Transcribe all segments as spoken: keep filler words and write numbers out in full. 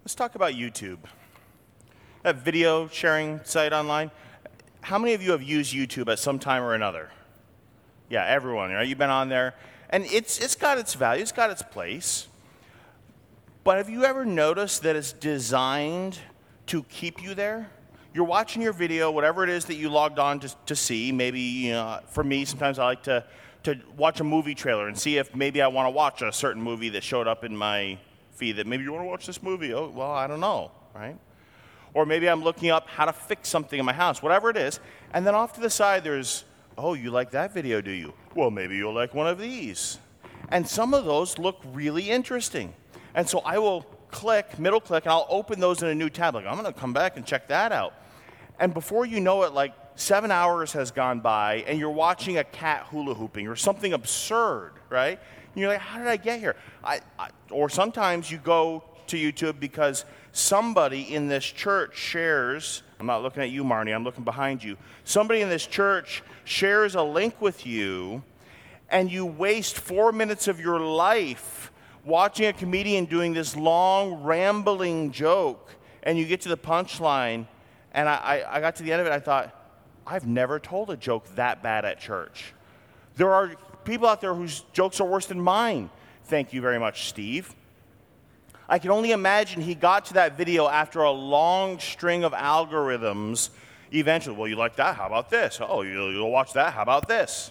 Let's talk about YouTube. That video sharing site online. How many of you have used YouTube at some time or another? Yeah, everyone, right? You've been on there. And it's it's got its value, it's got its place. But have you ever noticed that it's designed to keep you there? You're watching your video, whatever it is that you logged on to, to see. Maybe, you know, for me, sometimes I like to, to watch a movie trailer and see if maybe I want to watch a certain movie that showed up in my feed that maybe you want to watch this movie. Oh, well, I don't know, right? Or maybe I'm looking up how to fix something in my house, whatever it is. And then off to the side, there's, oh, you like that video, do you? Well, maybe you'll like one of these. And some of those look really interesting. And so I will click, middle click, and I'll open those in a new tab. Like, I'm going to come back and check that out. And before you know it, like seven hours has gone by, and you're watching a cat hula hooping or something absurd, right? And you're like, how did I get here? I, I, or sometimes you go to YouTube because somebody in this church shares, I'm not looking at you, Marnie, I'm looking behind you. Somebody in this church shares a link with you, and you waste four minutes of your life watching a comedian doing this long, rambling joke, and you get to the punchline, and I, I, I got to the end of it, I thought, I've never told a joke that bad at church. There are people out there whose jokes are worse than mine. Thank you very much, Steve. I can only imagine he got to that video after a long string of algorithms. Eventually, well, you like that? How about this? Oh, you'll, you'll watch that? How about this?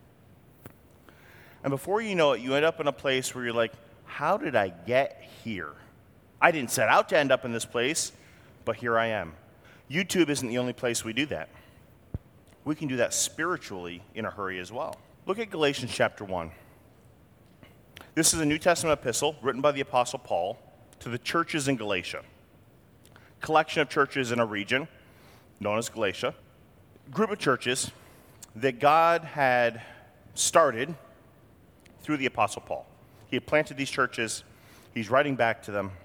And before you know it, you end up in a place where you're like, how did I get here? I didn't set out to end up in this place, but here I am. YouTube isn't the only place we do that. We can do that spiritually in a hurry as well. Look at Galatians chapter one. This is a New Testament epistle written by the Apostle Paul to the churches in Galatia. Collection of churches in a region known as Galatia. Group of churches that God had started through the Apostle Paul. He had planted these churches. He's writing back to them.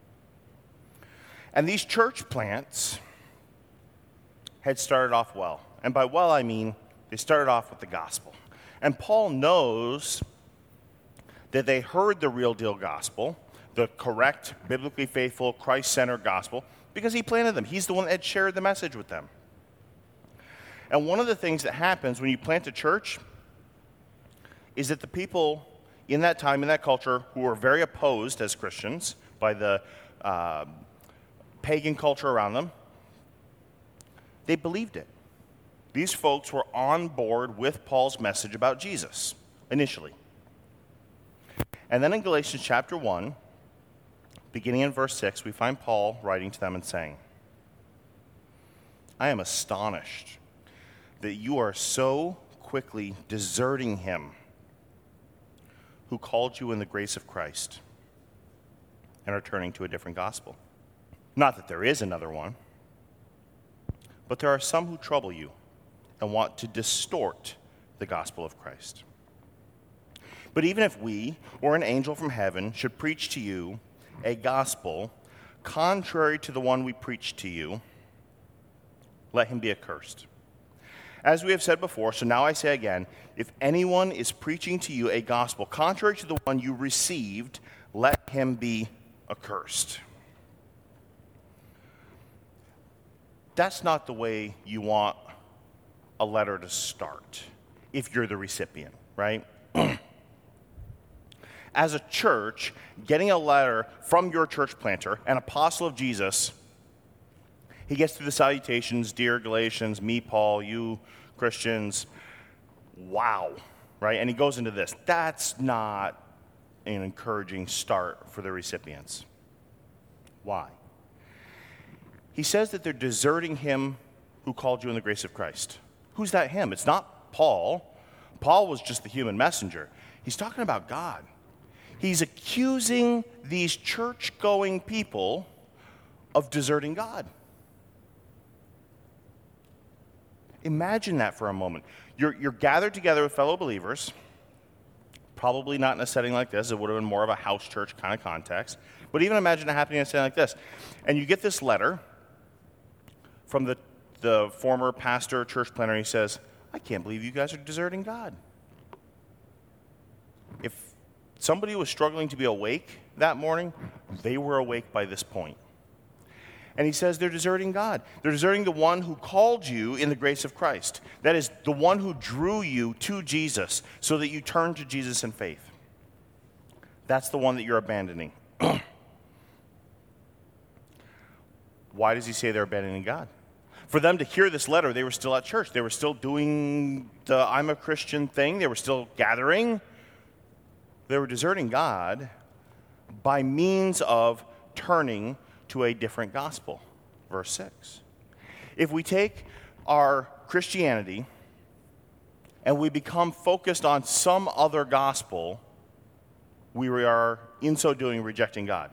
And these church plants had started off well. And by well, I mean they started off with the gospel. And Paul knows that they heard the real deal gospel, the correct, biblically faithful, Christ-centered gospel, because he planted them. He's the one that had shared the message with them. And one of the things that happens when you plant a church is that the people in that time, in that culture, who were very opposed as Christians by the uh, pagan culture around them, they believed it. These folks were on board with Paul's message about Jesus, initially. And then in Galatians chapter one, beginning in verse six, we find Paul writing to them and saying, I am astonished that you are so quickly deserting him who called you in the grace of Christ and are turning to a different gospel. Not that there is another one, but there are some who trouble you and want to distort the gospel of Christ. But even if we or an angel from heaven should preach to you a gospel contrary to the one we preach to you, let him be accursed. As we have said before, so now I say again, if anyone is preaching to you a gospel contrary to the one you received, let him be accursed. That's not the way you want a letter to start if you're the recipient, right? As a church, getting a letter from your church planter, an apostle of Jesus, he gets through the salutations, dear Galatians, me, Paul, you Christians, wow, right? And he goes into this. That's not an encouraging start for the recipients. Why? He says that they're deserting him who called you in the grace of Christ. Who's that him? It's not Paul. Paul was just the human messenger. He's talking about God. He's accusing these church-going people of deserting God. Imagine that for a moment. You're, you're gathered together with fellow believers, probably not in a setting like this. It would have been more of a house church kind of context. But even imagine it happening in a setting like this. And you get this letter from the, the former pastor, church planner. He says, I can't believe you guys are deserting God. If somebody who was struggling to be awake that morning, they were awake by this point. And he says they're deserting God. They're deserting the one who called you in the grace of Christ. That is, the one who drew you to Jesus so that you turn to Jesus in faith. That's the one that you're abandoning. Why does he say they're abandoning God? For them to hear this letter, they were still at church. They were still doing the I'm a Christian thing. They were still gathering. They were deserting God by means of turning to a different gospel. Verse six. If we take our Christianity and we become focused on some other gospel, we are, in so doing, rejecting God.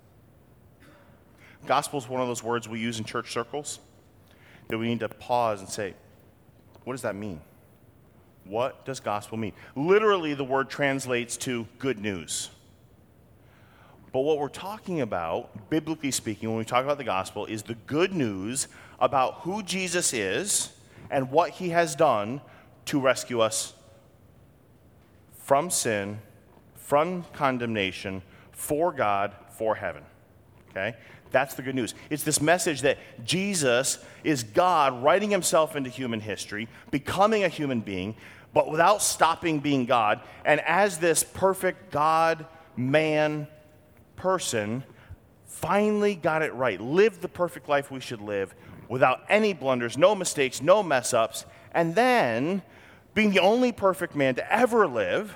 Gospel is one of those words we use in church circles that we need to pause and say, what does that mean? What does gospel mean? Literally, the word translates to good news. But what we're talking about, biblically speaking, when we talk about the gospel, is the good news about who Jesus is and what he has done to rescue us from sin, from condemnation, for God, for heaven. Okay? That's the good news. It's this message that Jesus is God writing himself into human history, becoming a human being, but without stopping being God. And as this perfect God, man, person, finally got it right, lived the perfect life we should live without any blunders, no mistakes, no mess ups, and then, being the only perfect man to ever live,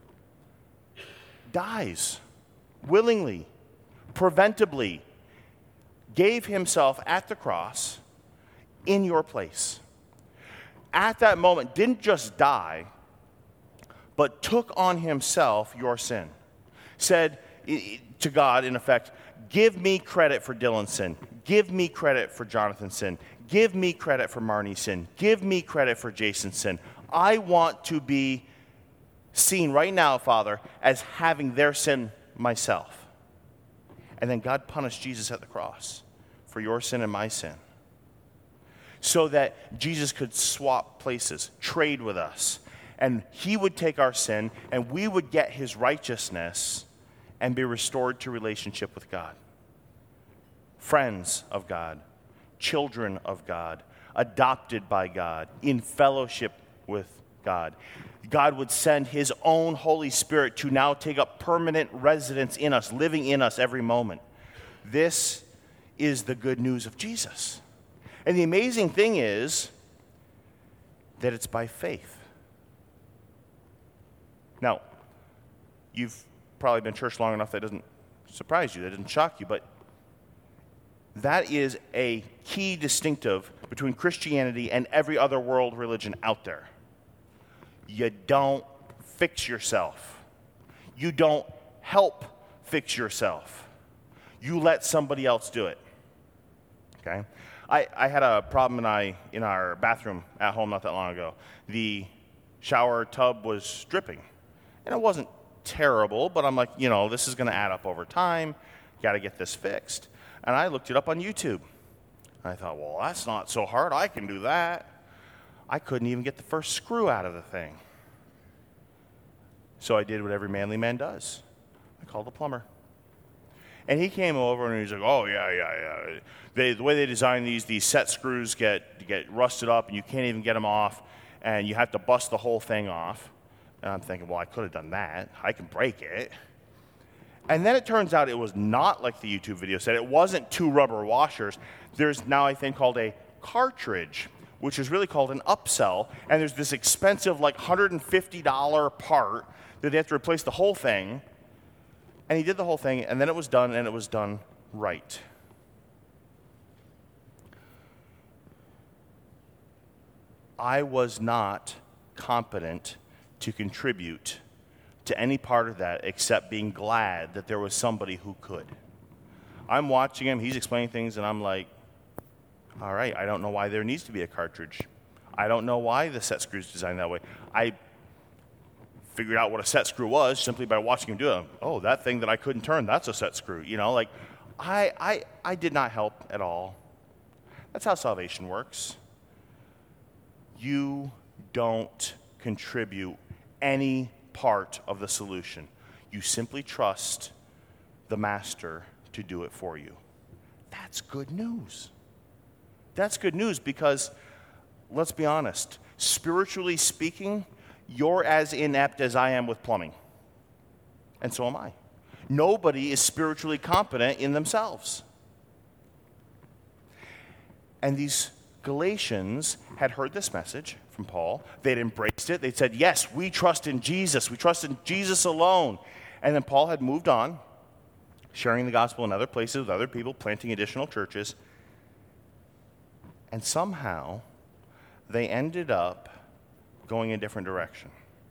dies willingly, preventably, gave himself at the cross in your place. At that moment, didn't just die, but took on himself your sin. Said to God, in effect, give me credit for Dylan's sin. Give me credit for Jonathan's sin. Give me credit for Marnie's sin. Give me credit for Jason's sin. I want to be seen right now, Father, as having their sin myself. And then God punished Jesus at the cross for your sin and my sin, so that Jesus could swap places, trade with us, and he would take our sin, and we would get his righteousness and be restored to relationship with God. Friends of God, children of God, adopted by God, in fellowship with God. God would send his own Holy Spirit to now take up permanent residence in us, living in us every moment. This is the good news of Jesus. And the amazing thing is that it's by faith. Now, you've probably been in church long enough that doesn't surprise you, that doesn't shock you, but that is a key distinctive between Christianity and every other world religion out there. You don't fix yourself. You don't help fix yourself. You let somebody else do it. Okay? I, I had a problem in, I, in our bathroom at home not that long ago. The shower tub was dripping. And it wasn't terrible, but I'm like, you know, this is going to add up over time. Got to get this fixed. And I looked it up on YouTube. And I thought, well, that's not so hard. I can do that. I couldn't even get the first screw out of the thing. So I did what every manly man does. I called a plumber. And he came over and he's like, oh, yeah, yeah, yeah. They, the way they design these, these set screws get, get rusted up and you can't even get them off. And you have to bust the whole thing off. And I'm thinking, well, I could have done that. I can break it. And then it turns out it was not like the YouTube video said. It wasn't two rubber washers. There's now a thing called a cartridge, which is really called an upsell. And there's this expensive, like one hundred fifty dollars part that they have to replace the whole thing. And he did the whole thing, and then it was done, and it was done right. I was not competent to contribute to any part of that except being glad that there was somebody who could. I'm watching him, he's explaining things, and I'm like, all right, I don't know why there needs to be a cartridge. I don't know why the set screw is designed that way. I figured out what a set screw was simply by watching him do it. Oh, that thing that I couldn't turn, that's a set screw. You know, like, I, I, I did not help at all. That's how salvation works. You don't contribute any part of the solution. You simply trust the master to do it for you. That's good news. That's good news because, let's be honest, spiritually speaking, you're as inept as I am with plumbing. And so am I. Nobody is spiritually competent in themselves. And these Galatians had heard this message from Paul. They'd embraced it. They'd said, yes, we trust in Jesus. We trust in Jesus alone. And then Paul had moved on, sharing the gospel in other places with other people, planting additional churches. And somehow, they ended up going a different direction,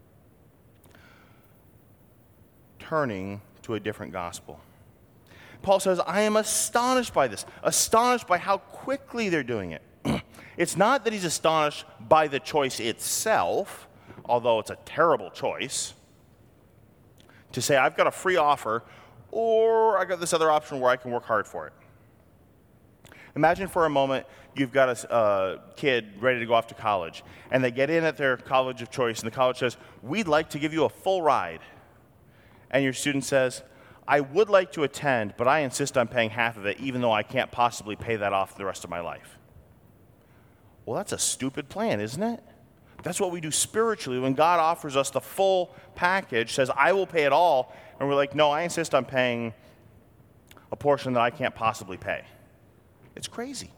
turning to a different gospel. Paul says, I am astonished by this, astonished by how quickly they're doing it. It's not that he's astonished by the choice itself, although it's a terrible choice, to say, I've got a free offer, or I got this other option where I can work hard for it. Imagine for a moment you've got a uh, kid ready to go off to college, and they get in at their college of choice, and the college says, we'd like to give you a full ride. And your student says, I would like to attend, but I insist on paying half of it, even though I can't possibly pay that off the rest of my life. Well, that's a stupid plan, isn't it? That's what we do spiritually when God offers us the full package, says, I will pay it all, and we're like, no, I insist on paying a portion that I can't possibly pay. It's crazy.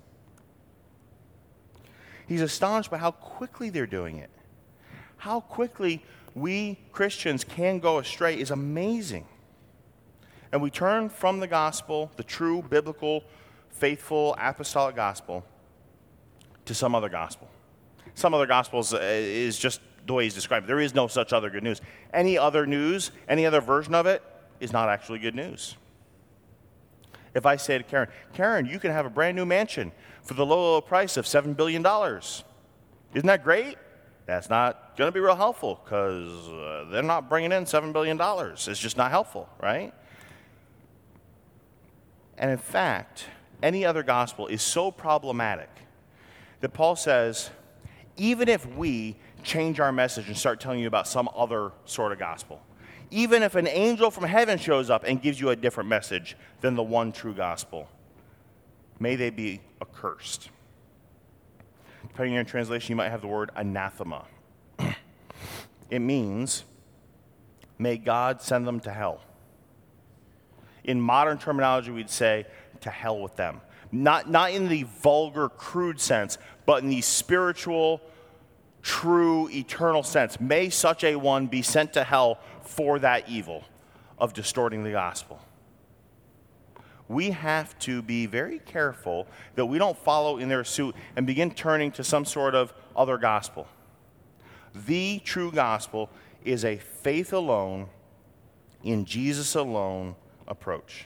He's astonished by how quickly they're doing it. How quickly we Christians can go astray is amazing. And we turn from the gospel, the true, biblical, faithful, apostolic gospel, to some other gospel. Some other gospels uh, is just the way he's described it. There is no such other good news. Any other news, any other version of it is not actually good news. If I say to Karen, Karen, you can have a brand new mansion for the low, low price of seven billion dollars. Isn't that great? That's not going to be real helpful because uh, they're not bringing in seven billion dollars. It's just not helpful, right? And in fact, any other gospel is so problematic that Paul says, even if we change our message and start telling you about some other sort of gospel, even if an angel from heaven shows up and gives you a different message than the one true gospel, may they be accursed. Depending on your translation, you might have the word anathema. It means, may God send them to hell. In modern terminology, we'd say, to hell with them. Not, not in the vulgar, crude sense, but in the spiritual, true, eternal sense. May such a one be sent to hell for that evil of distorting the gospel. We have to be very careful that we don't follow in their suit and begin turning to some sort of other gospel. The true gospel is a faith alone, in Jesus alone approach.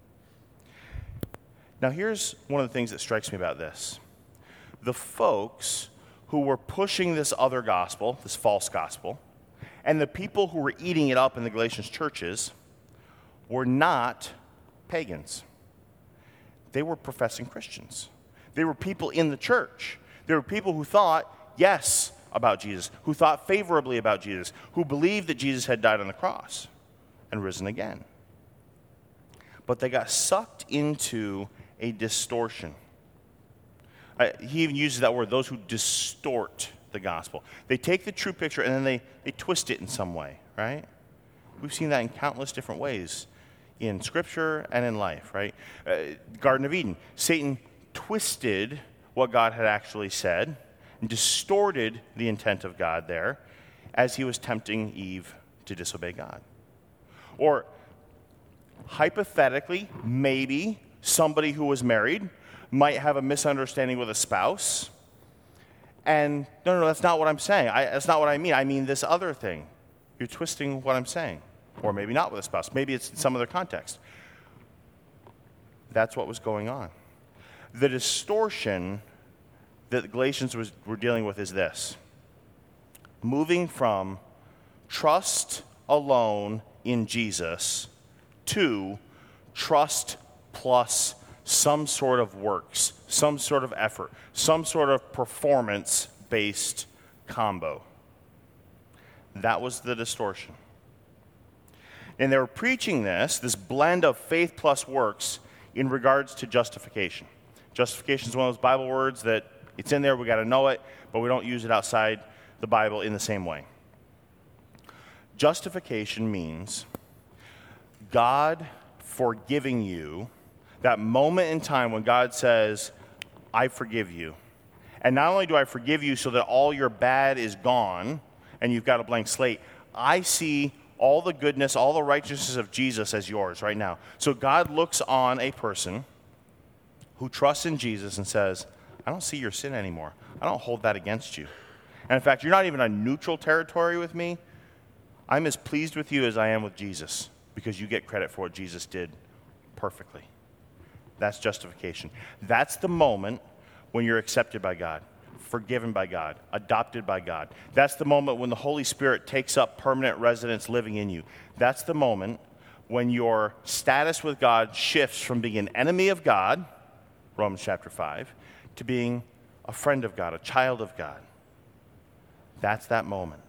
Now, here's one of the things that strikes me about this. The folks who were pushing this other gospel, this false gospel, and the people who were eating it up in the Galatians churches were not pagans. They were professing Christians. They were people in the church. They were people who thought, yes, about Jesus, who thought favorably about Jesus, who believed that Jesus had died on the cross and risen again. But they got sucked into a distortion. Uh, he even uses that word, those who distort the gospel. They take the true picture and then they, they twist it in some way, right? We've seen that in countless different ways in Scripture and in life, right? Uh, Garden of Eden, Satan twisted what God had actually said and distorted the intent of God there as he was tempting Eve to disobey God. Or hypothetically, maybe somebody who was married might have a misunderstanding with a spouse. And no, no, that's not what I'm saying. I, that's not what I mean. I mean this other thing. You're twisting what I'm saying. Or maybe not with a spouse. Maybe it's in some other context. That's what was going on. The distortion that the Galatians was, were dealing with is this. Moving from trust alone in Jesus to trust plus some sort of works, some sort of effort, some sort of performance-based combo. That was the distortion. And they were preaching this, this blend of faith plus works in regards to justification. Justification is one of those Bible words that it's in there, we got to know it, but we don't use it outside the Bible in the same way. Justification means God forgiving you, that moment in time when God says, I forgive you. And not only do I forgive you so that all your bad is gone and you've got a blank slate, I see all the goodness, all the righteousness of Jesus as yours right now. So God looks on a person who trusts in Jesus and says, I don't see your sin anymore. I don't hold that against you. And in fact, you're not even on neutral territory with me. I'm as pleased with you as I am with Jesus because you get credit for what Jesus did perfectly. That's justification. That's the moment when you're accepted by God, forgiven by God, adopted by God. That's the moment when the Holy Spirit takes up permanent residence living in you. That's the moment when your status with God shifts from being an enemy of God, Romans chapter five, to being a friend of God, a child of God. That's that moment.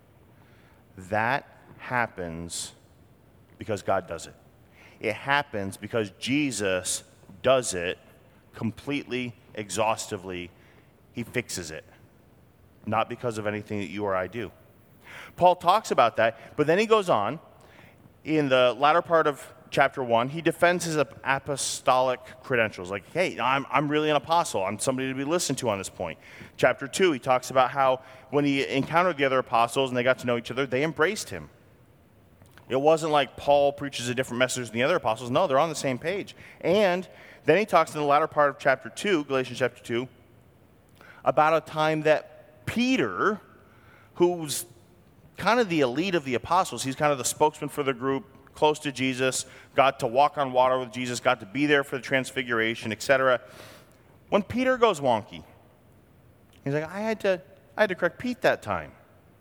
That happens because God does it. It happens because Jesus does it completely, exhaustively. He fixes it. Not because of anything that you or I do. Paul talks about that, but then he goes on. In the latter part of chapter one, he defends his apostolic credentials. Like, hey, I'm, I'm really an apostle. I'm somebody to be listened to on this point. Chapter two, he talks about how when he encountered the other apostles and they got to know each other, they embraced him. It wasn't like Paul preaches a different message than the other apostles. No, they're on the same page. And then he talks in the latter part of chapter two, Galatians chapter two, about a time that Peter, who's kind of the elite of the apostles, he's kind of the spokesman for the group, close to Jesus, got to walk on water with Jesus, got to be there for the transfiguration, et cetera. When Peter goes wonky, he's like, I had to, I had to correct Pete that time.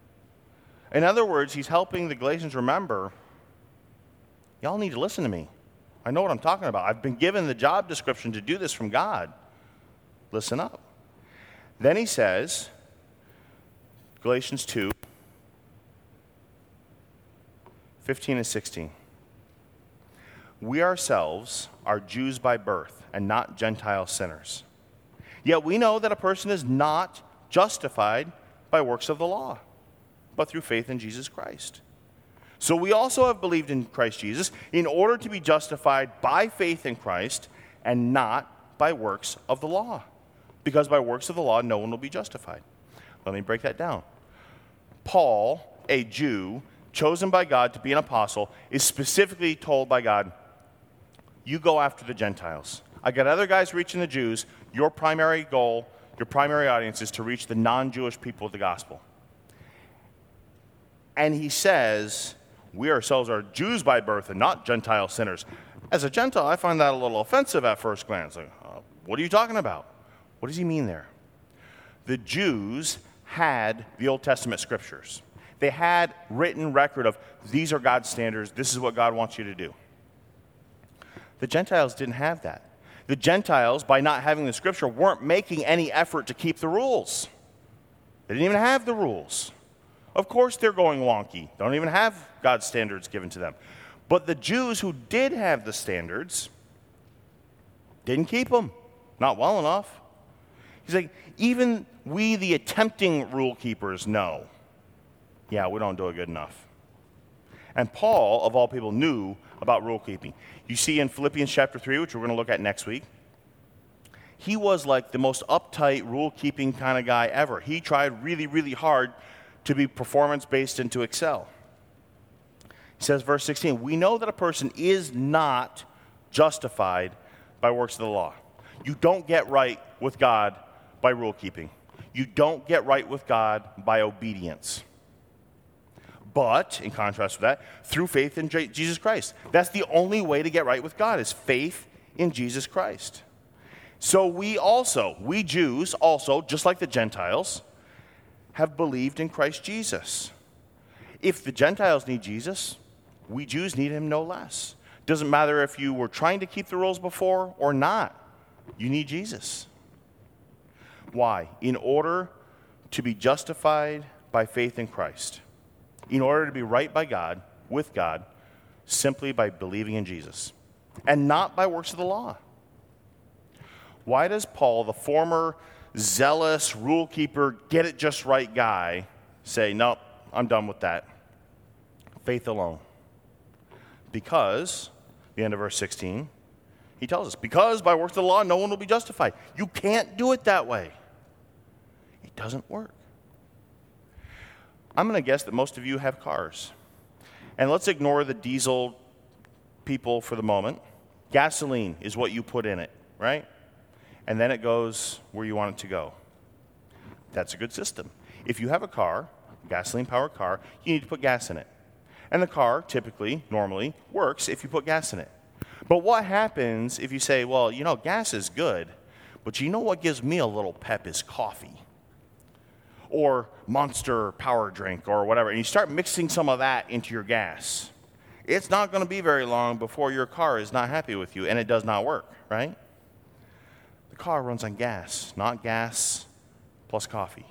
In other words, he's helping the Galatians remember, y'all need to listen to me. I know what I'm talking about. I've been given the job description to do this from God. Listen up. Then he says, Galatians two, fifteen and sixteen. We ourselves are Jews by birth and not Gentile sinners. Yet we know that a person is not justified by works of the law, but through faith in Jesus Christ. So we also have believed in Christ Jesus in order to be justified by faith in Christ and not by works of the law. Because by works of the law, no one will be justified. Let me break that down. Paul, a Jew, chosen by God to be an apostle, is specifically told by God, you go after the Gentiles. I got other guys reaching the Jews. Your primary goal, your primary audience is to reach the non-Jewish people with the gospel. And he says, we ourselves are Jews by birth and not Gentile sinners. As a Gentile, I find that a little offensive at first glance. Like, uh, what are you talking about? What does he mean there? The Jews had the Old Testament scriptures. They had written record of these are God's standards. This is what God wants you to do. The Gentiles didn't have that. The Gentiles, by not having the scripture, weren't making any effort to keep the rules. They didn't even have the rules. Of course they're going wonky. They don't even have God's standards given to them. But the Jews who did have the standards didn't keep them. Not well enough. He's like, even we, the attempting rule keepers, know. Yeah, we don't do it good enough. And Paul, of all people, knew about rule keeping. You see in Philippians chapter three, which we're going to look at next week, he was like the most uptight rule keeping kind of guy ever. He tried really, really hard to be performance based and to excel. He says, verse sixteen, we know that a person is not justified by works of the law. You don't get right with God by rule keeping. You don't get right with God by obedience. But, in contrast with that, through faith in J- Jesus Christ. That's the only way to get right with God, is faith in Jesus Christ. So we also, we Jews also, just like the Gentiles, have believed in Christ Jesus. If the Gentiles need Jesus, we Jews need him no less. Doesn't matter if you were trying to keep the rules before or not. You need Jesus. Why? In order to be justified by faith in Christ. In order to be right by God, with God, simply by believing in Jesus and not by works of the law. Why does Paul, the former zealous rule keeper, get it just right guy, say, nope, I'm done with that? Faith alone. Because, the end of verse sixteen, he tells us, because by works of the law, no one will be justified. You can't do it that way. It doesn't work. I'm going to guess that most of you have cars. And let's ignore the diesel people for the moment. Gasoline is what you put in it, right? And then it goes where you want it to go. That's a good system. If you have a car, a gasoline-powered car, you need to put gas in it. And the car typically, normally, works if you put gas in it. But what happens if you say, well, you know, gas is good, but you know what gives me a little pep is coffee? Or Monster power drink or whatever, and you start mixing some of that into your gas. It's not going to be very long before your car is not happy with you and it does not work, right? The car runs on gas, not gas plus coffee.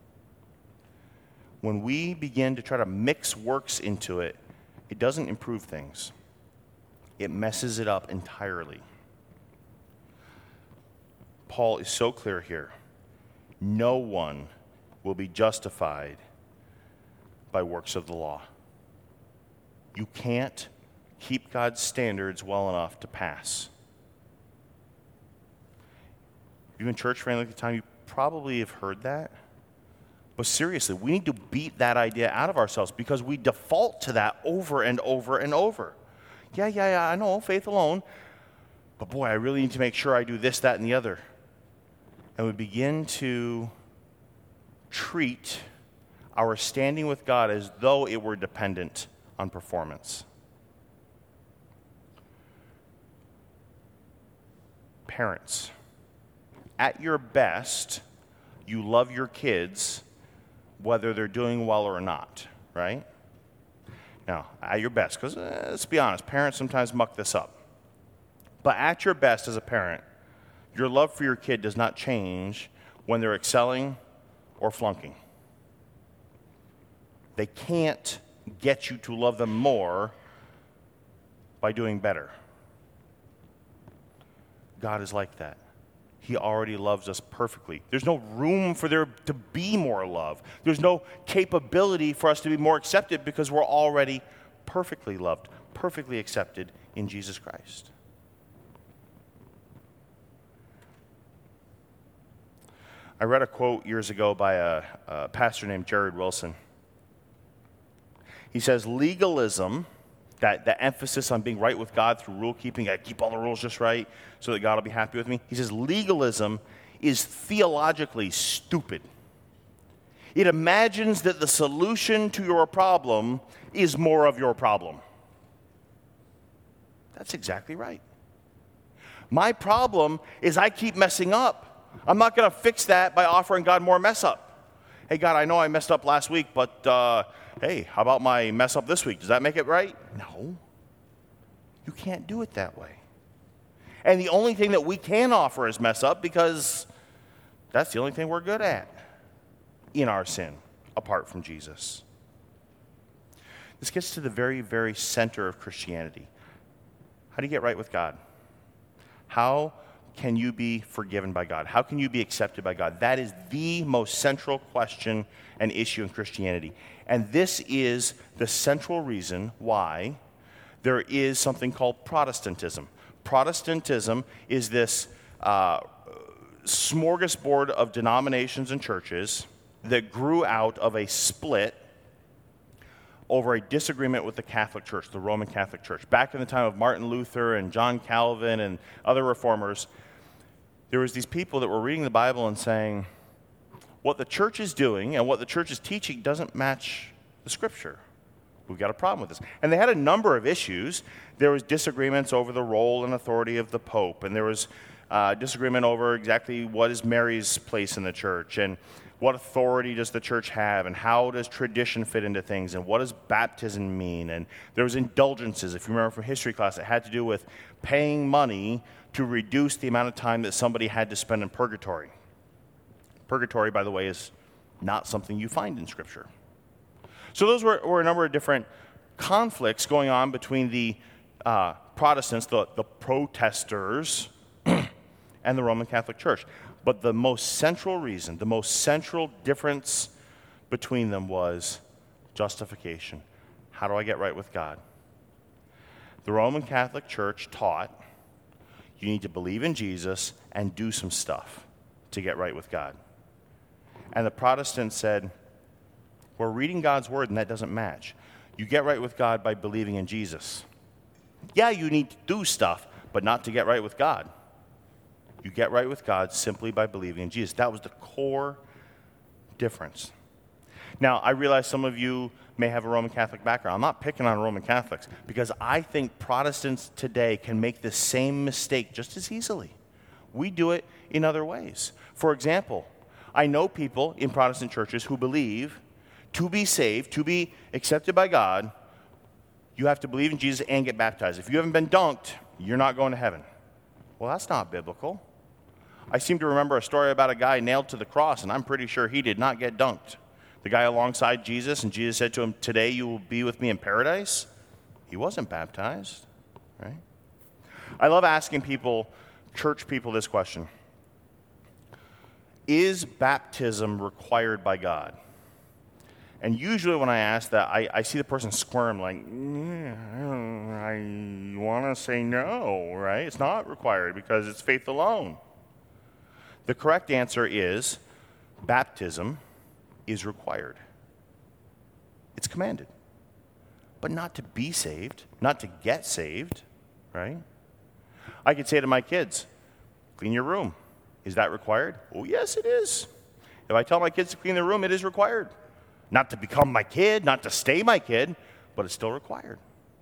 When we begin to try to mix works into it, it doesn't improve things. It messes it up entirely. Paul is so clear here. No one will be justified by works of the law. You can't keep God's standards well enough to pass. If you've been church for any length of time, you probably have heard that. But seriously, we need to beat that idea out of ourselves because we default to that over and over and over. Yeah, yeah, yeah, I know, faith alone. But boy, I really need to make sure I do this, that, and the other. And we begin to treat our standing with God as though it were dependent on performance. Parents, at your best, you love your kids whether they're doing well or not, right? Now, at your best, because uh, let's be honest, parents sometimes muck this up. But at your best as a parent, your love for your kid does not change when they're excelling or flunking. They can't get you to love them more by doing better. God is like that. He already loves us perfectly. There's no room for there to be more love. There's no capability for us to be more accepted because we're already perfectly loved, perfectly accepted in Jesus Christ. I read a quote years ago by a, a pastor named Jared Wilson. He says, legalism, that, that emphasis on being right with God through rule keeping, I keep all the rules just right so that God will be happy with me. He says, legalism is theologically stupid. It imagines that the solution to your problem is more of your problem. That's exactly right. My problem is I keep messing up. I'm not going to fix that by offering God more mess up. Hey, God, I know I messed up last week, but uh, hey, how about my mess up this week? Does that make it right? No. You can't do it that way. And the only thing that we can offer is mess up because that's the only thing we're good at in our sin, apart from Jesus. This gets to the very, very center of Christianity. How do you get right with God? How can you be forgiven by God? How can you be accepted by God? That is the most central question and issue in Christianity. And this is the central reason why there is something called Protestantism. Protestantism is this uh, smorgasbord of denominations and churches that grew out of a split over a disagreement with the Catholic Church, the Roman Catholic Church. Back in the time of Martin Luther and John Calvin and other reformers, there was these people that were reading the Bible and saying, what the church is doing and what the church is teaching doesn't match the Scripture. We've got a problem with this. And they had a number of issues. There was disagreements over the role and authority of the Pope, and there was uh, disagreement over exactly what is Mary's place in the church, and what authority does the church have, and how does tradition fit into things, and what does baptism mean? And there was indulgences, if you remember from history class, that had to do with paying money to reduce the amount of time that somebody had to spend in purgatory. Purgatory, by the way, is not something you find in Scripture. So those were, were a number of different conflicts going on between the uh, Protestants, the, the protesters, and the Roman Catholic Church. But the most central reason, the most central difference between them was justification. How do I get right with God? The Roman Catholic Church taught you need to believe in Jesus and do some stuff to get right with God. And the Protestants said, we're reading God's word and that doesn't match. You get right with God by believing in Jesus. Yeah, you need to do stuff, but not to get right with God. You get right with God simply by believing in Jesus. That was the core difference. Now, I realize some of you may have a Roman Catholic background. I'm not picking on Roman Catholics because I think Protestants today can make the same mistake just as easily. We do it in other ways. For example, I know people in Protestant churches who believe to be saved, to be accepted by God, you have to believe in Jesus and get baptized. If you haven't been dunked, you're not going to heaven. Well, that's not biblical. I seem to remember a story about a guy nailed to the cross, and I'm pretty sure he did not get dunked. The guy alongside Jesus, and Jesus said to him, today you will be with me in paradise. He wasn't baptized, right? I love asking people, church people, this question. Is baptism required by God? And usually when I ask that, I, I see the person squirm like, yeah, I want to say no, right? It's not required because it's faith alone. The correct answer is baptism is required. It's commanded. But not to be saved, not to get saved, right? I could say to my kids, clean your room. Is that required? Oh, yes, it is. If I tell my kids to clean their room, it is required. Not to become my kid, not to stay my kid, but it's still required.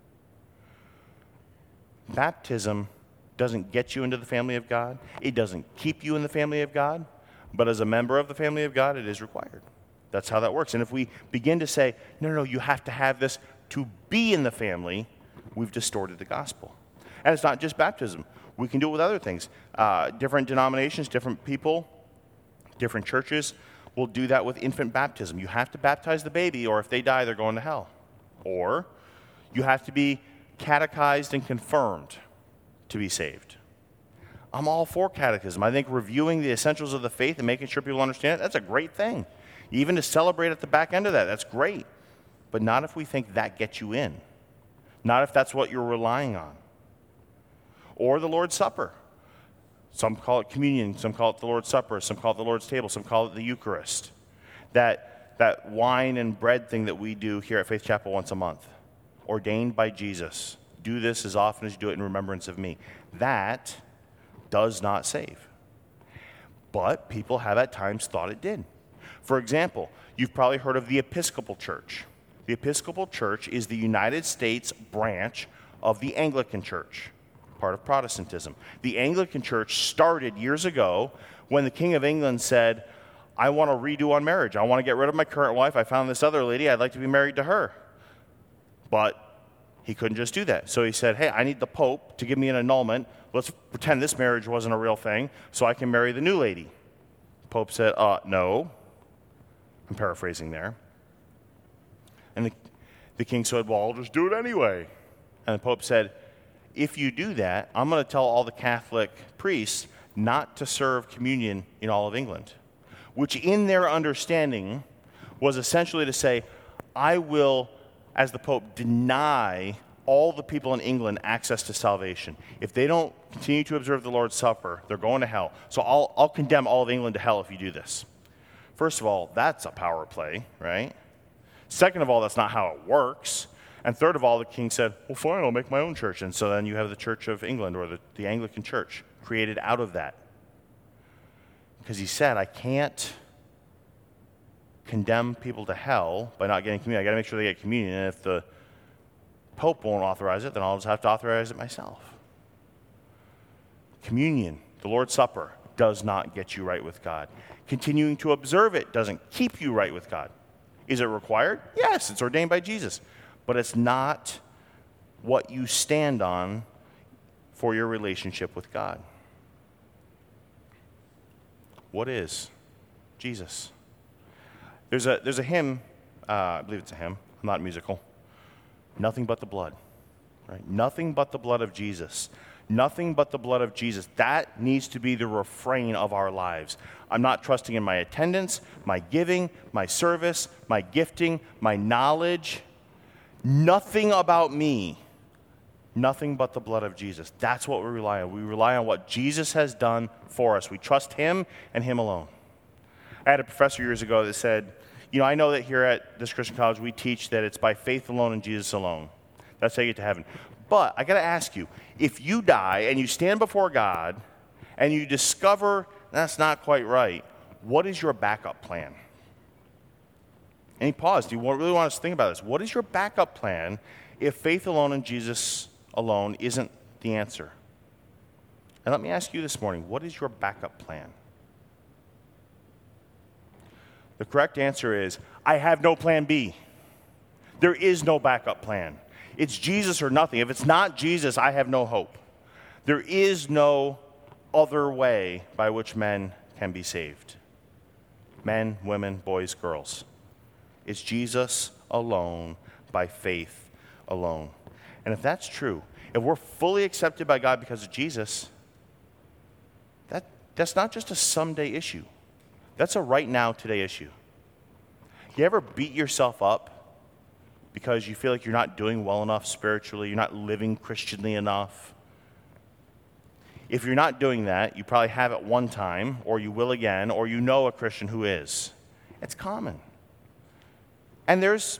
Baptism doesn't get you into the family of God. It doesn't keep you in the family of God. But as a member of the family of God, it is required. That's how that works. And if we begin to say, no, no, no, you have to have this to be in the family, we've distorted the gospel. And it's not just baptism. We can do it with other things. Uh, different denominations, different people, different churches will do that with infant baptism. You have to baptize the baby, or if they die, they're going to hell. Or you have to be catechized and confirmed to be saved. I'm all for catechism. I think reviewing the essentials of the faith and making sure people understand it, that's a great thing. Even to celebrate at the back end of that, that's great. But not if we think that gets you in. Not if that's what you're relying on. Or the Lord's Supper. Some call it communion, some call it the Lord's Supper, some call it the Lord's table, some call it the Eucharist. That, that wine and bread thing that we do here at Faith Chapel once a month. Ordained by Jesus. Do this as often as you do it in remembrance of me. That does not save. But people have at times thought it did. For example, you've probably heard of the Episcopal Church. The Episcopal Church is the United States branch of the Anglican Church, part of Protestantism. The Anglican Church started years ago when the King of England said, I want to redo on marriage. I want to get rid of my current wife. I found this other lady. I'd like to be married to her. But he couldn't just do that. So he said, hey, I need the Pope to give me an annulment. Let's pretend this marriage wasn't a real thing so I can marry the new lady. The Pope said, uh, no. I'm paraphrasing there. And the, the king said, well, I'll just do it anyway. And the Pope said, if you do that, I'm going to tell all the Catholic priests not to serve communion in all of England, which in their understanding was essentially to say, I will, as the Pope, deny all the people in England access to salvation. If they don't continue to observe the Lord's Supper, they're going to hell. So I'll, I'll condemn all of England to hell if you do this. First of all, that's a power play, right? Second of all, that's not how it works. And third of all, the king said, well, fine, I'll make my own church. And so then you have the Church of England, or the, the Anglican Church, created out of that. Because he said, I can't condemn people to hell by not getting communion. I got to make sure they get communion. And if the Pope won't authorize it, then I'll just have to authorize it myself. Communion, the Lord's Supper, does not get you right with God. Continuing to observe it doesn't keep you right with God. Is it required? Yes, it's ordained by Jesus. But it's not what you stand on for your relationship with God. What is Jesus? There's a, there's a hymn, uh, I believe it's a hymn, I'm not musical, Nothing but the blood, right? Nothing but the blood of Jesus. Nothing but the blood of Jesus. That needs to be the refrain of our lives. I'm not trusting in my attendance, my giving, my service, my gifting, my knowledge. Nothing about me. Nothing but the blood of Jesus. That's what we rely on. We rely on what Jesus has done for us. We trust him and him alone. I had a professor years ago that said, you know, I know that here at this Christian college we teach that it's by faith alone and Jesus alone. That's how you get to heaven. But I got to ask you, if you die and you stand before God and you discover that's not quite right, what is your backup plan? And he paused. Do you really want us to think about this? What is your backup plan if faith alone and Jesus alone isn't the answer? And let me ask you this morning, what is your backup plan? The correct answer is, I have no plan B. There is no backup plan. It's Jesus or nothing. If it's not Jesus, I have no hope. There is no other way by which men can be saved. Men, women, boys, girls. It's Jesus alone, by faith alone. And if that's true, if we're fully accepted by God because of Jesus, that, that's not just a someday issue. That's a right now, today issue. You ever beat yourself up because you feel like you're not doing well enough spiritually, you're not living Christianly enough? If you're not doing that, you probably have at one time, or you will again, or you know a Christian who is. It's common. And there's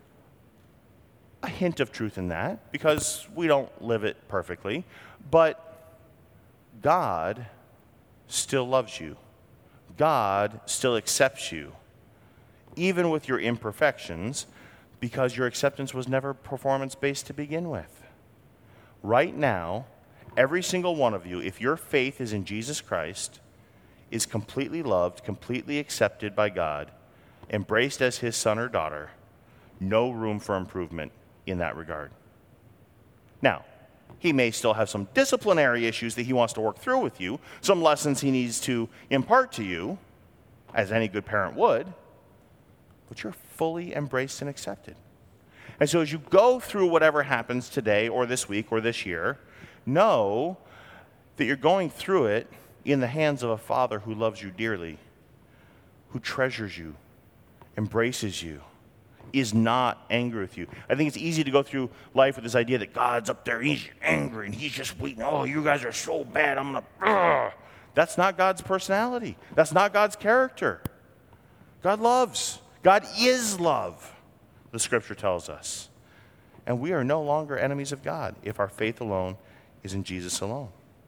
a hint of truth in that, because we don't live it perfectly. But God still loves you. God still accepts you, even with your imperfections, because your acceptance was never performance-based to begin with. Right now, every single one of you, if your faith is in Jesus Christ, is completely loved, completely accepted by God, embraced as his son or daughter. No room for improvement in that regard. Now, he may still have some disciplinary issues that he wants to work through with you, some lessons he needs to impart to you, as any good parent would, but you're fully embraced and accepted. And so as you go through whatever happens today or this week or this year, know that you're going through it in the hands of a Father who loves you dearly, who treasures you, embraces you, is not angry with you. I think it's easy to go through life with this idea that God's up there, he's angry, and he's just waiting, oh, you guys are so bad, I'm going to... That's not God's personality. That's not God's character. God loves. God is love, the Scripture tells us. And we are no longer enemies of God if our faith alone is in Jesus alone.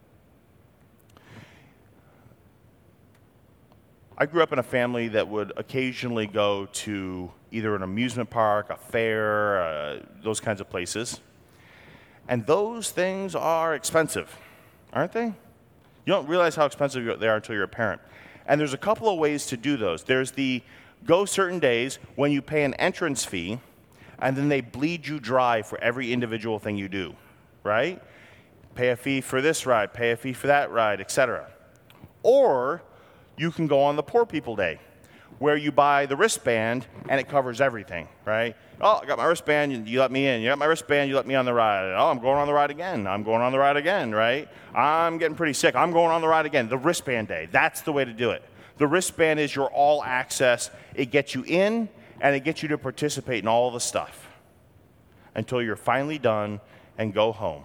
I grew up in a family that would occasionally go to either an amusement park, a fair, uh, those kinds of places. And those things are expensive, aren't they? You don't realize how expensive they are until you're a parent. And there's a couple of ways to do those. There's the go certain days when you pay an entrance fee, and then they bleed you dry for every individual thing you do, right? Pay a fee for this ride, pay a fee for that ride, et cetera. Or you can go on the Poor People Day, where you buy the wristband and it covers everything, right? Oh, I got my wristband, you, you let me in. You got my wristband, you let me on the ride. Oh, I'm going on the ride again. I'm going on the ride again, right? I'm getting pretty sick. I'm going on the ride again. The wristband day, that's the way to do it. The wristband is your all access. It gets you in and it gets you to participate in all the stuff until you're finally done and go home.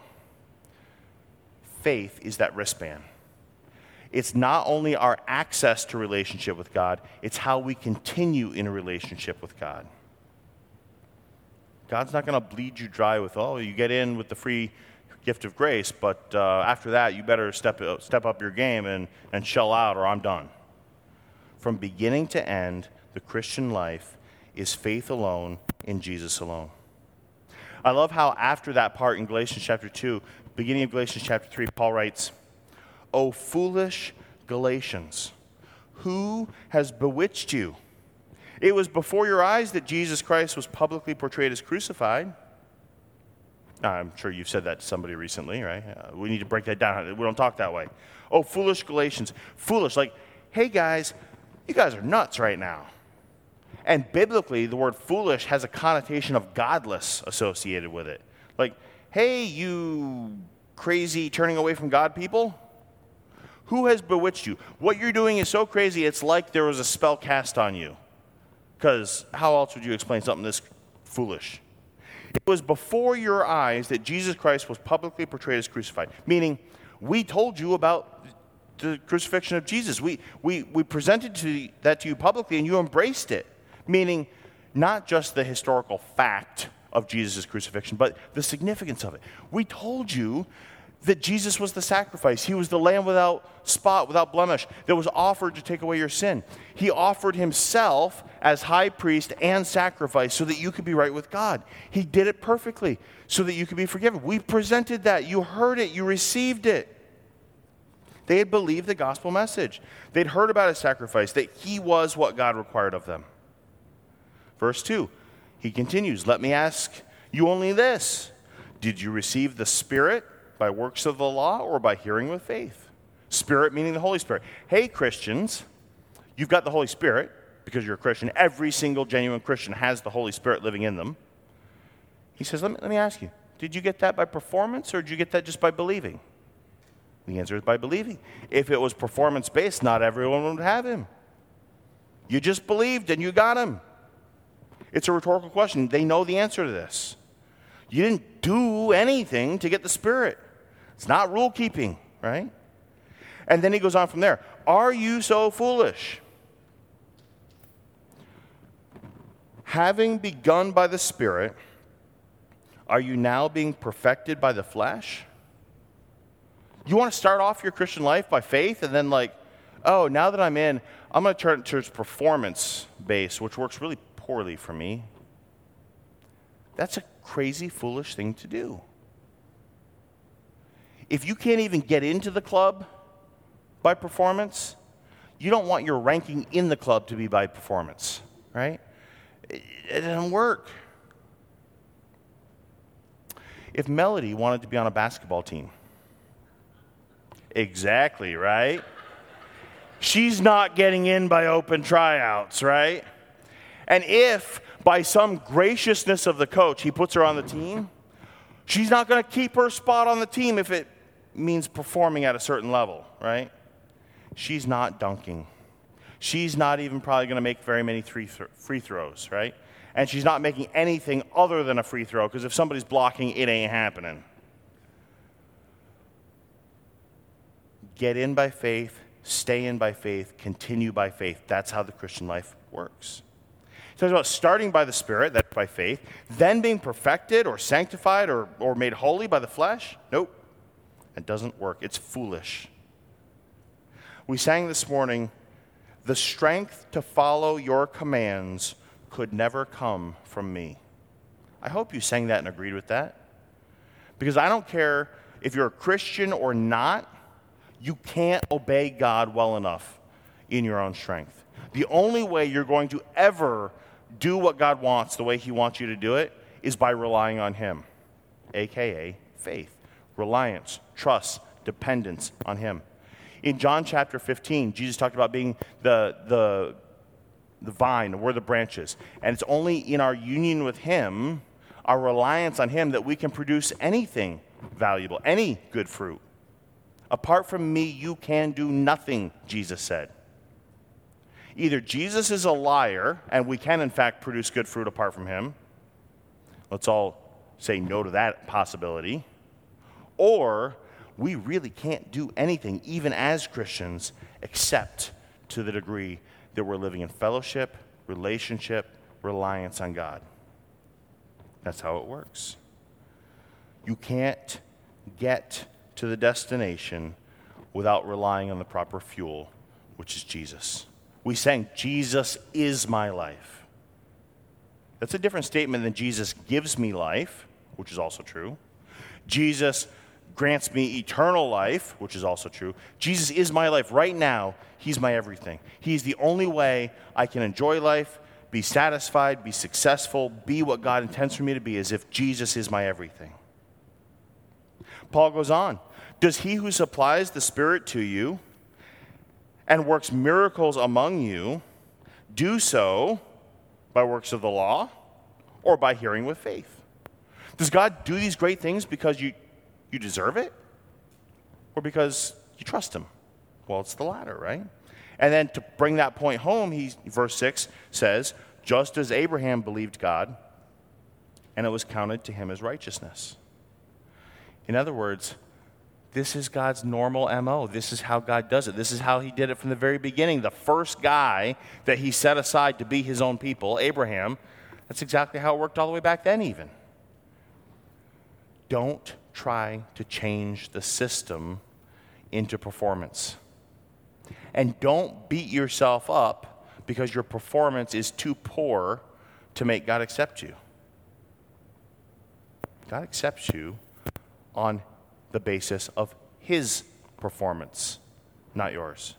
Faith is that wristband. It's not only our access to relationship with God, it's how we continue in a relationship with God. God's not going to bleed you dry with, oh, you get in with the free gift of grace, but uh, after that, you better step, step up your game and, and shell out or I'm done. From beginning to end, the Christian life is faith alone in Jesus alone. I love how after that part in Galatians chapter two, beginning of Galatians chapter three, Paul writes, "O foolish Galatians, who has bewitched you? It was before your eyes that Jesus Christ was publicly portrayed as crucified." Now, I'm sure you've said that to somebody recently, right? Uh, we need to break that down. We don't talk that way. Oh, foolish Galatians. Foolish, like, hey guys, you guys are nuts right now. And biblically, the word foolish has a connotation of godless associated with it. Like, hey, you crazy turning away from God people? Who has bewitched you? What you're doing is so crazy, it's like there was a spell cast on you. Because how else would you explain something this foolish? It was before your eyes that Jesus Christ was publicly portrayed as crucified. Meaning, we told you about the crucifixion of Jesus. We, we, we presented to, that to you publicly, and you embraced it. Meaning, not just the historical fact of Jesus' crucifixion, but the significance of it. We told you that Jesus was the sacrifice. He was the lamb without spot, without blemish, that was offered to take away your sin. He offered himself as high priest and sacrifice so that you could be right with God. He did it perfectly so that you could be forgiven. We presented that. You heard it. You received it. They had believed the gospel message. They'd heard about his sacrifice, that he was what God required of them. Verse two, he continues, let me ask you only this. Did you receive the Spirit by works of the law or by hearing with faith? Spirit meaning the Holy Spirit. Hey, Christians, you've got the Holy Spirit because you're a Christian. Every single genuine Christian has the Holy Spirit living in them. He says, let me, let me ask you, did you get that by performance or did you get that just by believing? The answer is by believing. If it was performance-based, not everyone would have him. You just believed and you got him. It's a rhetorical question. They know the answer to this. You didn't do anything to get the Spirit. It's not rule keeping, right? And then he goes on from there. Are you so foolish? Having begun by the Spirit, are you now being perfected by the flesh? You want to start off your Christian life by faith and then like, oh, now that I'm in, I'm going to turn it towards performance base, which works really poorly for me. That's a crazy, foolish thing to do. If you can't even get into the club by performance, you don't want your ranking in the club to be by performance, right? It, it doesn't work. If Melody wanted to be on a basketball team, exactly, right? She's not getting in by open tryouts, right? And if by some graciousness of the coach he puts her on the team, she's not going to keep her spot on the team if it means performing at a certain level, right? She's not dunking. She's not even probably going to make very many free, th- free throws, right? And she's not making anything other than a free throw because if somebody's blocking, it ain't happening. Get in by faith, stay in by faith, continue by faith. That's how the Christian life works. It talks about starting by the Spirit, that's by faith, then being perfected or sanctified or, or made holy by the flesh. Nope. It doesn't work. It's foolish. We sang this morning, the strength to follow your commands could never come from me. I hope you sang that and agreed with that. Because I don't care if you're a Christian or not, you can't obey God well enough in your own strength. The only way you're going to ever do what God wants the way he wants you to do it is by relying on him, a k a faith, reliance, trust, dependence on him. In John chapter fifteen, Jesus talked about being the, the, the vine, we're the branches. And it's only in our union with him, our reliance on him, that we can produce anything valuable, any good fruit. Apart from me, you can do nothing, Jesus said. Either Jesus is a liar, and we can, in fact, produce good fruit apart from him. Let's all say no to that possibility. Or we really can't do anything, even as Christians, except to the degree that we're living in fellowship, relationship, reliance on God. That's how it works. You can't get to the destination without relying on the proper fuel, which is Jesus. We sang, Jesus is my life. That's a different statement than Jesus gives me life, which is also true. Jesus grants me eternal life, which is also true. Jesus is my life. Right now, he's my everything. He's the only way I can enjoy life, be satisfied, be successful, be what God intends for me to be, as if Jesus is my everything. Paul goes on. Does he who supplies the Spirit to you and works miracles among you do so By works of the law or by hearing with faith? Does God do these great things because you, you deserve it or because you trust him? Well, it's the latter, right? And then to bring that point home, he, verse six says, just as Abraham believed God, and it was counted to him as righteousness. In other words, this is God's normal M O. This is how God does it. This is how he did it from the very beginning. The first guy that he set aside to be his own people, Abraham, that's exactly how it worked all the way back then even. Don't try to change the system into performance. And don't beat yourself up because your performance is too poor to make God accept you. God accepts you on the basis of his performance, not yours.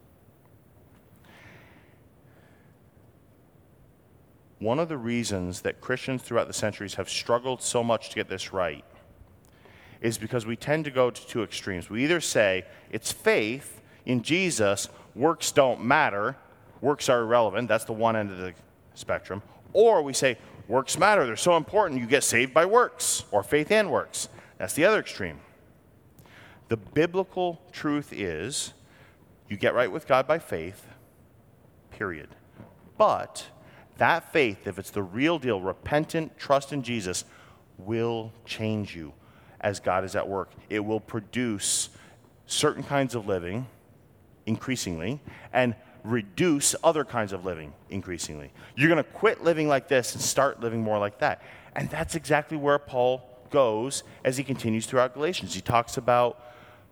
One of the reasons that Christians throughout the centuries have struggled so much to get this right is because we tend to go to two extremes. We either say it's faith in Jesus, works don't matter, works are irrelevant, that's the one end of the spectrum, or we say works matter, they're so important, you get saved by works, or faith and works. That's the other extreme. The biblical truth is you get right with God by faith, period. But that faith, if it's the real deal, repentant trust in Jesus, will change you as God is at work. It will produce certain kinds of living increasingly and reduce other kinds of living increasingly. You're going to quit living like this and start living more like that. And that's exactly where Paul goes as he continues throughout Galatians. He talks about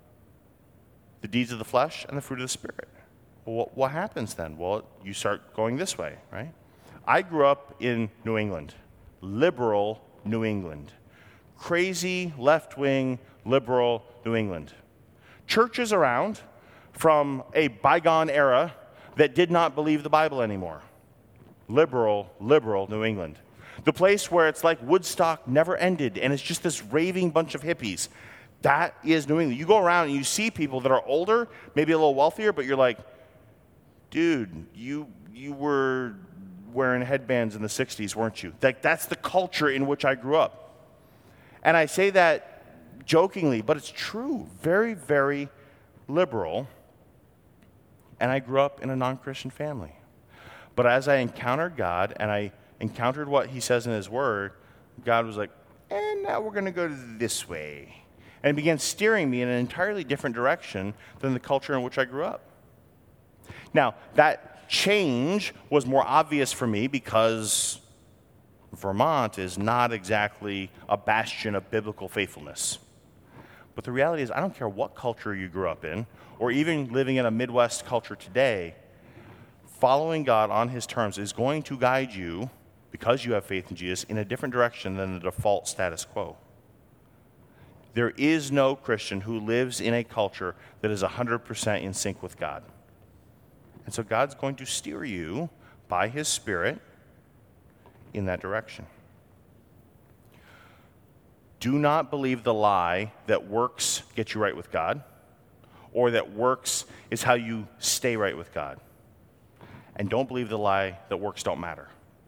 the deeds of the flesh and the fruit of the Spirit. Well, what, what happens then? Well, you start going this way, right? I grew up in New England, liberal New England, crazy left-wing liberal New England. Churches around from a bygone era that did not believe the Bible anymore. Liberal, liberal New England. The place where it's like Woodstock never ended and it's just this raving bunch of hippies. That is New England. You go around and you see people that are older, maybe a little wealthier, but you're like, dude, you you were wearing headbands in the sixties, weren't you? Like, that's the culture in which I grew up. And I say that jokingly, but it's true. Very, very liberal. And I grew up in a non-Christian family. But as I encountered God and I encountered what he says in his word, God was like, and now we're going to go this way. And began steering me in an entirely different direction than the culture in which I grew up. Now, that change was more obvious for me because Vermont is not exactly a bastion of biblical faithfulness. But the reality is, I don't care what culture you grew up in, or even living in a Midwest culture today, following God on his terms is going to guide you, because you have faith in Jesus, in a different direction than the default status quo. There is no Christian who lives in a culture that is one hundred percent in sync with God. And so God's going to steer you by his Spirit in that direction. Do not believe the lie that works get you right with God, or that works is how you stay right with God. And don't believe the lie that works don't matter.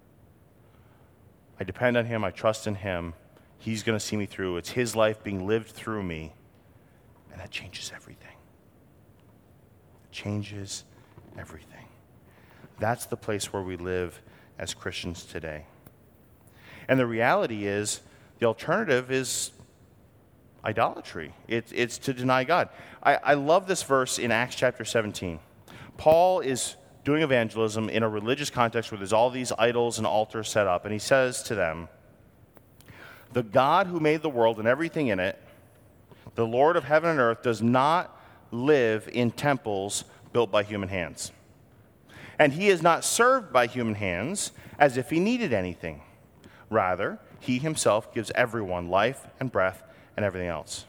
I depend on him, I trust in him, he's going to see me through. It's his life being lived through me, and that changes everything. It changes everything. That's the place where we live as Christians today. And the reality is, the alternative is idolatry. It's, it's to deny God. I, I love this verse in Acts chapter seventeen. Paul is doing evangelism in a religious context where there's all these idols and altars set up, and he says to them, the God who made the world and everything in it, the Lord of heaven and earth, does not live in temples built by human hands. And he is not served by human hands as if he needed anything. Rather, he himself gives everyone life and breath and everything else.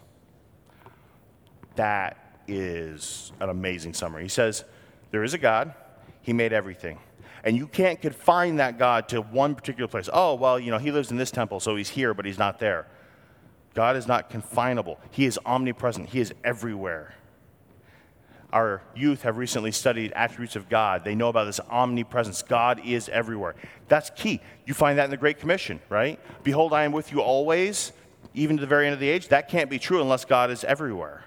That is an amazing summary. He says, there is a God, he made everything. And you can't confine that God to one particular place. Oh, well, you know, he lives in this temple, so he's here, but he's not there. God is not confinable. He is omnipresent. He is everywhere. Our youth have recently studied attributes of God. They know about this omnipresence. God is everywhere. That's key. You find that in the Great Commission, right? Behold, I am with you always, even to the very end of the age. That can't be true unless God is everywhere.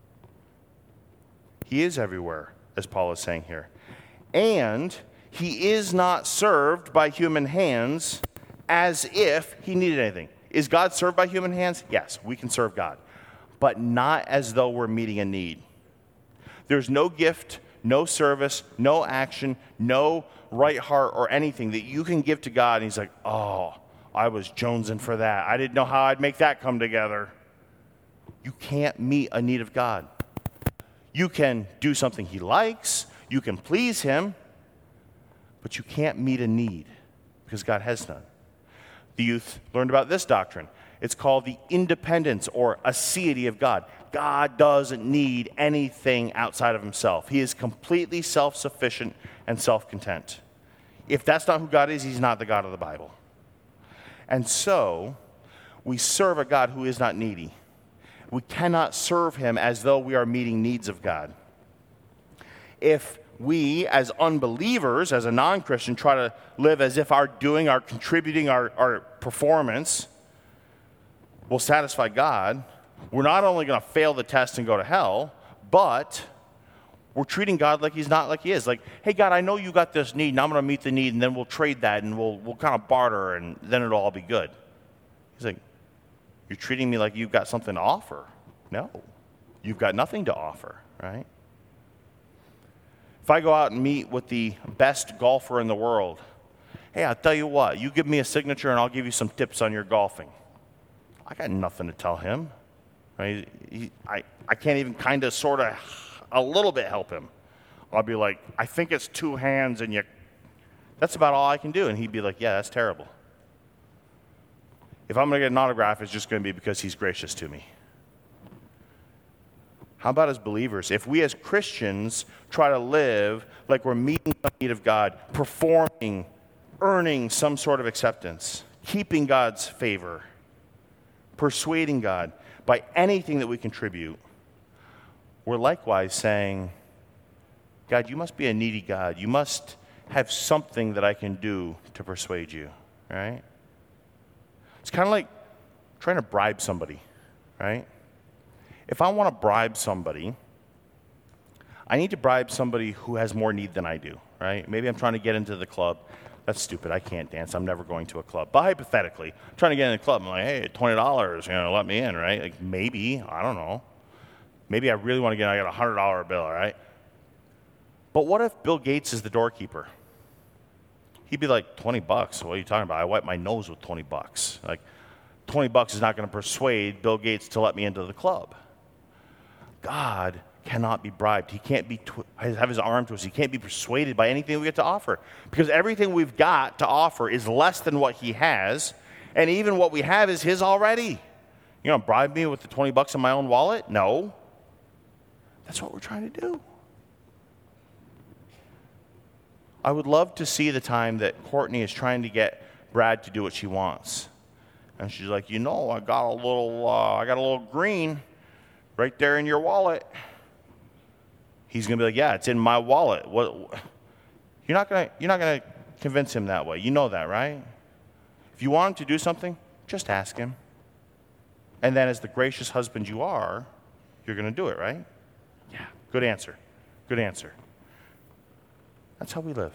He is everywhere, as Paul is saying here. And he is not served by human hands as if he needed anything. Is God served by human hands? Yes, we can serve God. But not as though we're meeting a need. There's no gift, no service, no action, no right heart or anything that you can give to God. And he's like, oh, I was jonesing for that. I didn't know how I'd make that come together. You can't meet a need of God. You can do something he likes. You can please him. But you can't meet a need because God has none. The youth learned about this doctrine. It's called the independence or aseity of God. God doesn't need anything outside of himself. He is completely self-sufficient and self-content. If that's not who God is, he's not the God of the Bible. And so, we serve a God who is not needy. We cannot serve him as though we are meeting needs of God. If we, as unbelievers, as a non-Christian, try to live as if our doing, our contributing, our, our performance will satisfy God, we're not only going to fail the test and go to hell, but we're treating God like he's not like he is. Like, hey, God, I know you got this need, and I'm going to meet the need, and then we'll trade that, and we'll we'll kind of barter, and then it'll all be good. He's like, you're treating me like you've got something to offer. No, you've got nothing to offer, right? If I go out and meet with the best golfer in the world, hey, I'll tell you what, you give me a signature, and I'll give you some tips on your golfing. I got nothing to tell him. Right? He, I, I can't even kind of, sort of, a little bit help him. I'll be like, I think it's two hands and you, that's about all I can do. And he'd be like, yeah, that's terrible. If I'm going to get an autograph, it's just going to be because he's gracious to me. How about as believers? If we as Christians try to live like we're meeting the need of God, performing, earning some sort of acceptance, keeping God's favor, persuading God by anything that we contribute, we're likewise saying, God, you must be a needy God. You must have something that I can do to persuade you, right? It's kind of like trying to bribe somebody, right? If I want to bribe somebody, I need to bribe somebody who has more need than I do, right? Maybe I'm trying to get into the club. That's stupid. I can't dance. I'm never going to a club. But hypothetically, I'm trying to get in a club. I'm like, hey, twenty dollars, you know, let me in, right? Like maybe, I don't know. Maybe I really want to get in. I got a one hundred dollar bill, all right? But what if Bill Gates is the doorkeeper? He'd be like, twenty bucks? What are you talking about? I wipe my nose with twenty bucks. Like, twenty bucks is not going to persuade Bill Gates to let me into the club. God cannot be bribed. He can't be tw- have his arm twisted. He can't be persuaded by anything we get to offer. Because everything we've got to offer is less than what he has. And even what we have is his already. You know, bribe me with the twenty bucks in my own wallet? No. That's what we're trying to do. I would love to see the time that Courtney is trying to get Brad to do what she wants. And she's like, you know, I got a little, uh, I got a little green right there in your wallet. He's going to be like, yeah, it's in my wallet. What? You're not going to you're not going to convince him that way. You know that, right? If you want him to do something, just ask him. And then as the gracious husband you are, you're going to do it, right? Yeah, good answer. Good answer. That's how we live.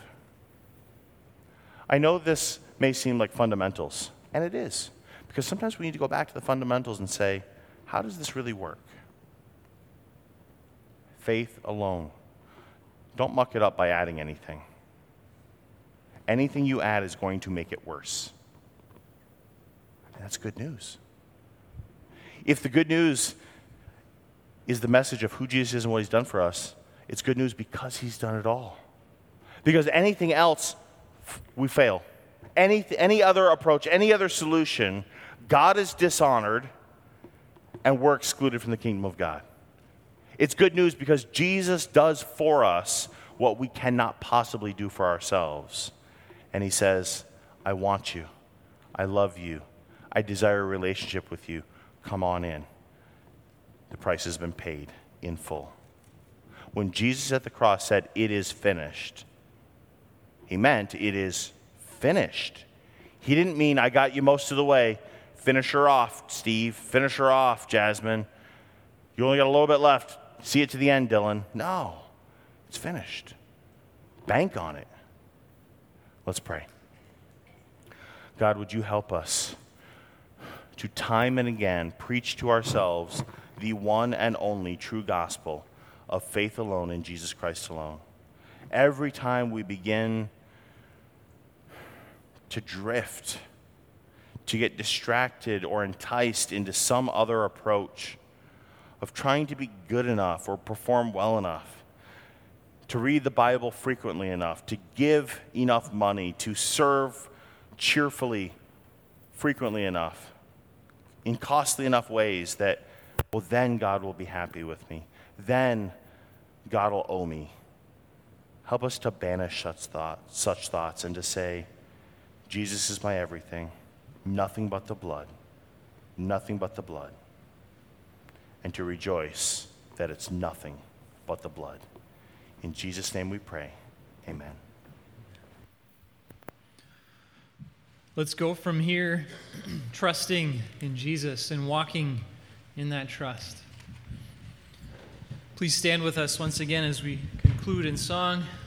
I know this may seem like fundamentals, and it is. Because sometimes we need to go back to the fundamentals and say, how does this really work? Faith alone. Don't muck it up by adding anything. Anything you add is going to make it worse. And that's good news. If the good news is the message of who Jesus is and what he's done for us, it's good news because he's done it all. Because anything else, we fail. Any, any other approach, any other solution, God is dishonored and we're excluded from the kingdom of God. It's good news because Jesus does for us what we cannot possibly do for ourselves. And he says, I want you. I love you. I desire a relationship with you. Come on in. The price has been paid in full. When Jesus at the cross said, "It is finished," he meant it is finished. He didn't mean, "I got you most of the way. Finish her off, Steve. Finish her off, Jasmine. You only got a little bit left. See it to the end, Dylan." No, it's finished. Bank on it. Let's pray. God, would you help us to time and again preach to ourselves the one and only true gospel of faith alone in Jesus Christ alone. Every time we begin to drift, to get distracted or enticed into some other approach of trying to be good enough or perform well enough, to read the Bible frequently enough, to give enough money, to serve cheerfully frequently enough, in costly enough ways that, well, then God will be happy with me. Then God will owe me. Help us to banish such thoughts, such thoughts and to say, Jesus is my everything, nothing but the blood, nothing but the blood. And to rejoice that it's nothing but the blood. In Jesus' name we pray, amen. Let's go from here trusting in Jesus and walking in that trust. Please stand with us once again as we conclude in song.